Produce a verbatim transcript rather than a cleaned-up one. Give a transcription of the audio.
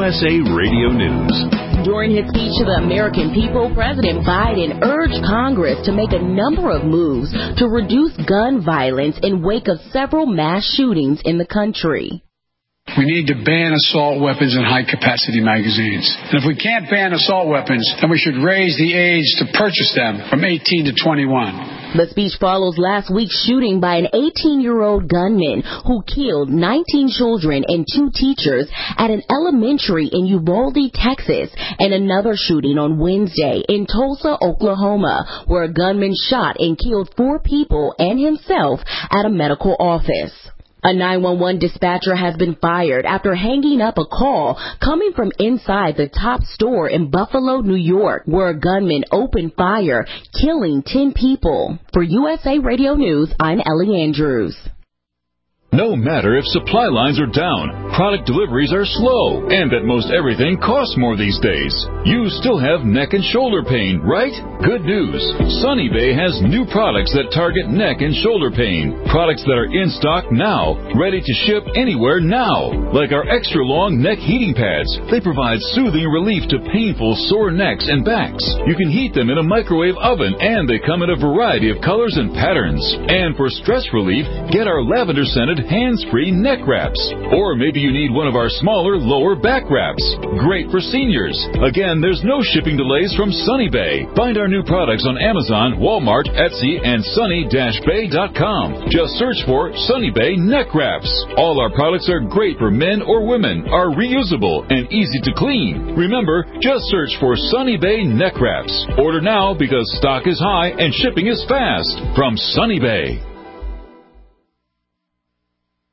S A Radio News. During his speech to the American people, President Biden urged Congress to make a number of moves to reduce gun violence in wake of several mass shootings in the country. We need to ban assault weapons and high-capacity magazines. And if we can't ban assault weapons, then we should raise the age to purchase them from eighteen to twenty-one. The speech follows last week's shooting by an eighteen-year-old gunman who killed nineteen children and two teachers at an elementary in Uvalde, Texas, and another shooting on Wednesday in Tulsa, Oklahoma, where a gunman shot and killed four people and himself at a medical office. A nine one one dispatcher has been fired after hanging up a call coming from inside the Top store in Buffalo, New York, where a gunman opened fire, killing ten people. For U S A Radio News, I'm Ellie Andrews. No matter if supply lines are down, product deliveries are slow, and that most everything costs more these days, you still have neck and shoulder pain, right? Good news. Sunny Bay has new products that target neck and shoulder pain. Products that are in stock now, ready to ship anywhere now. Like our extra long neck heating pads. They provide soothing relief to painful sore necks and backs. You can heat them in a microwave oven, and they come in a variety of colors and patterns. And for stress relief, get our lavender scented hands-free neck wraps. Or maybe you need one of our smaller lower back wraps. Great for seniors. Again, there's no shipping delays from Sunny Bay. Find our new products on Amazon, Walmart, Etsy, and sunny dash bay dot com. Just search for Sunny Bay neck wraps. All our products are great for men or women, are reusable, and easy to clean. Remember, just search for Sunny Bay neck wraps. Order now because stock is high and shipping is fast. From Sunny Bay.